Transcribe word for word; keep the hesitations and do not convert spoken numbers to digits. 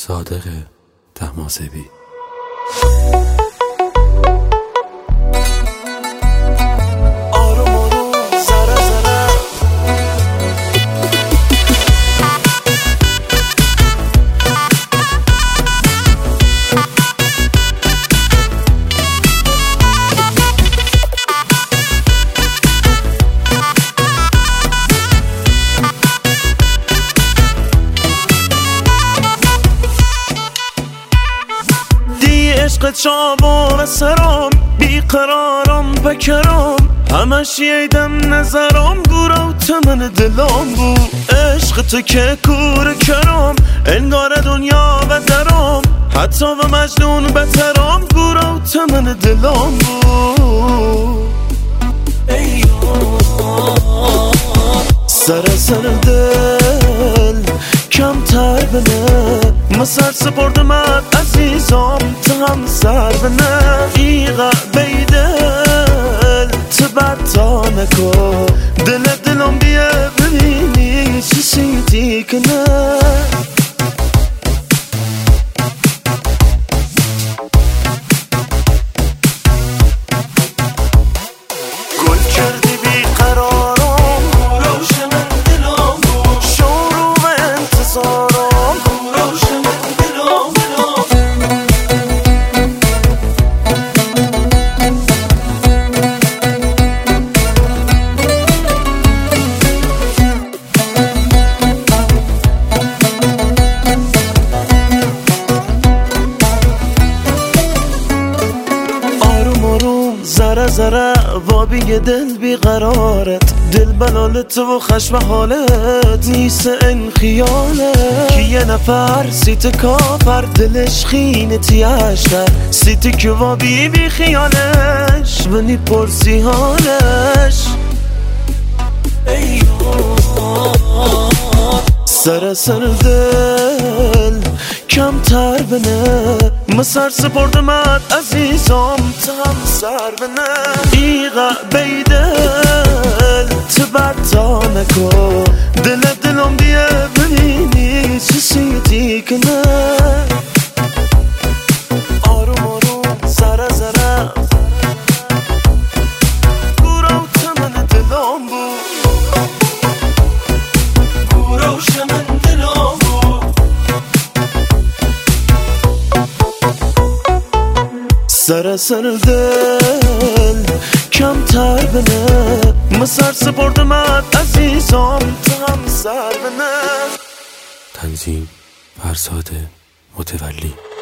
صادق طهماسبی. عشق چابان سرام بیقرارم بکرام همش ییدم نظرام گورا و تمن دلام بو عشق تو که کور کرام انگار دنیا و درام حتی و مجنون بترام گورا و تمن دلام بو سر سر دل کمتر بنه مسر سپردمت عزیزم تو هم سر بنه ایغا بیدل تو بدتا نکو دل دلم بیه ببینی چی سیدی کنه گل کردی بیقرارم روشن دلم شروع انتظارم روشن دلم آروم آروم ذره ذره وابی دل بیقرارت دل بلالت و خشم حالت نیست این خیالت که یه نفر سیت کافر دلش خینتی اشتر سیتی که وابی بی خیالش ونی پرسی حالش سر سر دل کمتر بنه مسر سپردمت عزیزم تو هم سر بنه ایغا بیدل تو بدتا نکو دل دلم بیه ببینی چی سیدی کنه آروم آروم زره زره گورا و تمن دلم بود گورا و شمن دلم بود سر سر دل کمتر بنه مسر سپردمت عزیزم تو هم سر بنه. تنظیم فرزاد متولی.